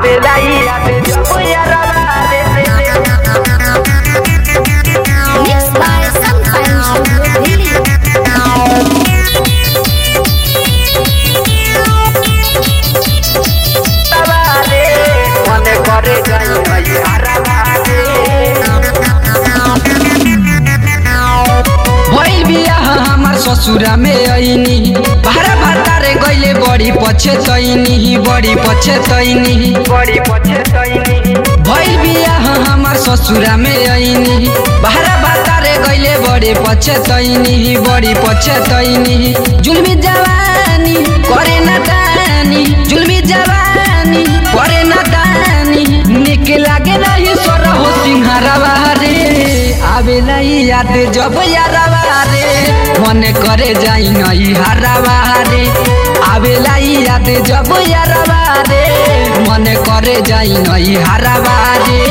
आवेला याद जब यारवा रे Mixed by Sunshine Studio Delhi. मने करे गई यारवा भइल बियाह हमार ससुरा में आईनी भारा भातारे गइले बड़ी पछेतैनी बड़ी पछेतैनी भइल बियाह हमार ससुरा में आईनी भारा भातारे गइले बड़ी पछेतैनी जुल्मी जवानी करे न दानी जुल्मी जवानी करे न दानी निक लागे नहीं सोर हो सिंहारवा रे आवेला याद जब यारवा रे मन करे जाई नहीं हारवा रे आवेला याद जब यारवा रे मन करे जाई नहीं हारवा रे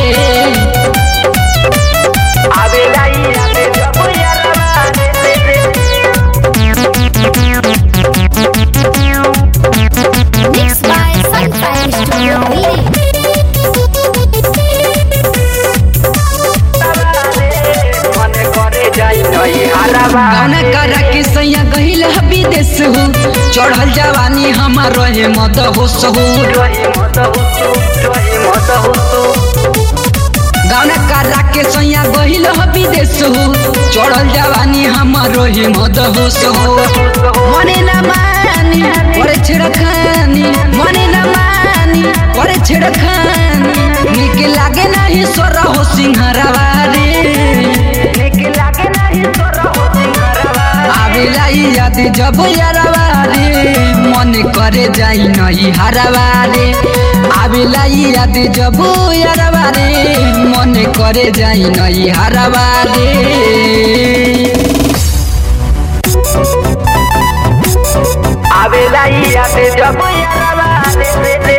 आवेला याद जब यारवा रे Mixed by Sunshine Studio Delhi. मने करे जाई नहीं हारवा गाना करा के सैया गहिल विदेश हो चढ़ल जवानी हमार रहे मद होश हो गाना करा के सैया गहिल विदेश हो चढ़ल जवानी हमार रहे मद होश हो मने न मानी करे छेड़खानी मने न मानी करे छेड़खानी निक लागे नहीं सोर हो सिंहारवा रे आवेला याद जब यारवा रे मन करे जाई नहीं हारवा रे आवेला याद जब यारवा रे मन करे जाई नहीं हारवा रे आवेला याद जब यारवा रे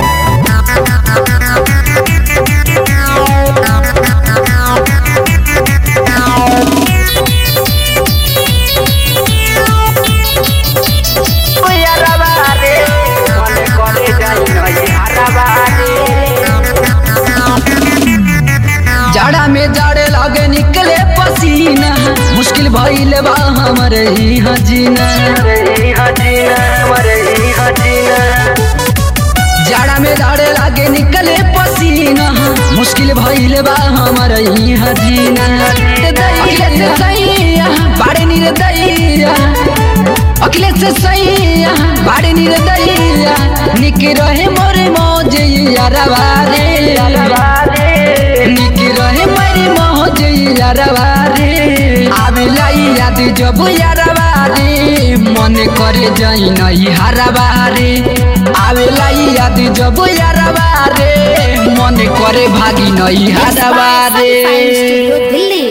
जाड़ा में जाड़े लगे निकले पसीना मुश्किल भइल बा हमरे यहाँ जीना जाड़ा में जाड़े लगे निकले पसीना मुश्किल भइल बा हमरे यहाँ जीना अखिलेश सैया बाड़े निर्दयिया अखिलेश सैया बाड़े निर्दयिया निक रहे मोरे मौज यारवा रे निक रहे मेरी मौज यारवा रे आवेला याद जब यारवा रे मन करे जाई नहीं हारवा रे आवेला याद जब यारवा रे मन करे भागी नहीं हारवा रे। Sunshine Studio Delhi.